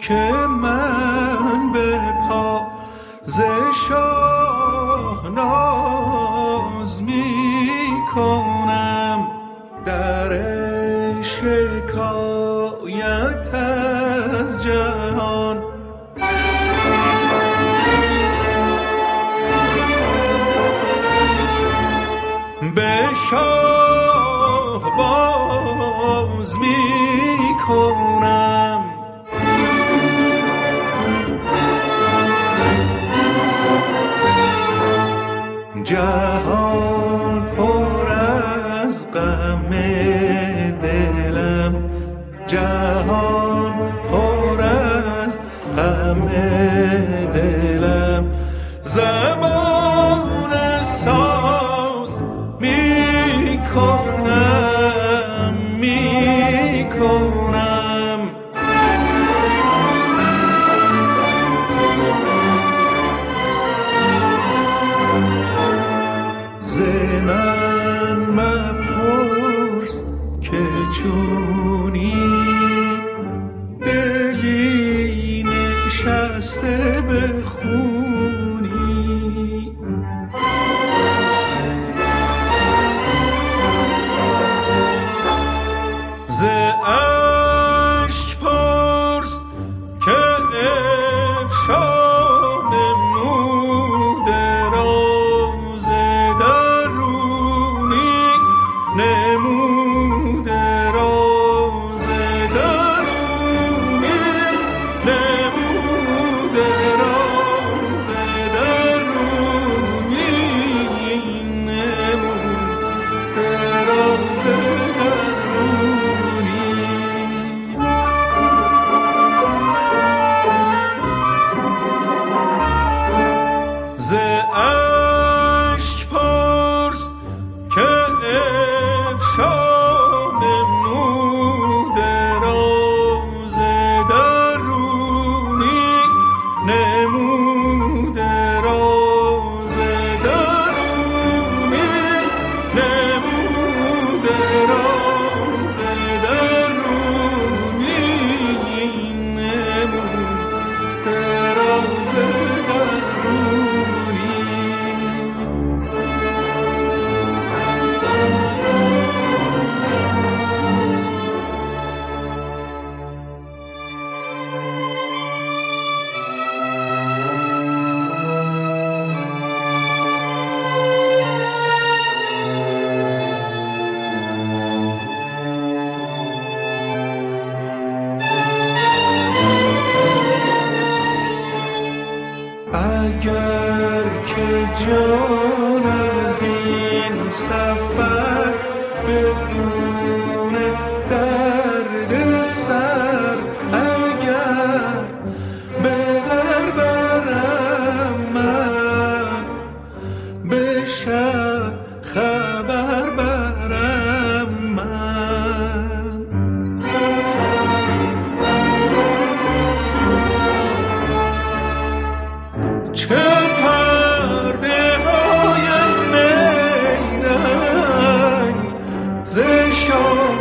که من به پا ز شاه ناز می کنم، در شکایت از جهان به شاه باز می کنم. جهان پر از غم دلم، جهان پر از غم دلم، زبان ساز می کنم می کنم. ز من مپرس که چونی دلی نشسته به خونی، ز اشک پرس که افشا نموده راز درونی، نموده راز درونی، نموده راز درونی، نموده راز درونی. ز اشک پرس که افشا نموده راز درونی، نموده راز درونی، نموده راز درونی، نموده راز درونی. اگر که جان از این سفر بدون درد سر، اگر به در برم من، به شب خبر برم من. چه پرده های نیرنگ ز شاه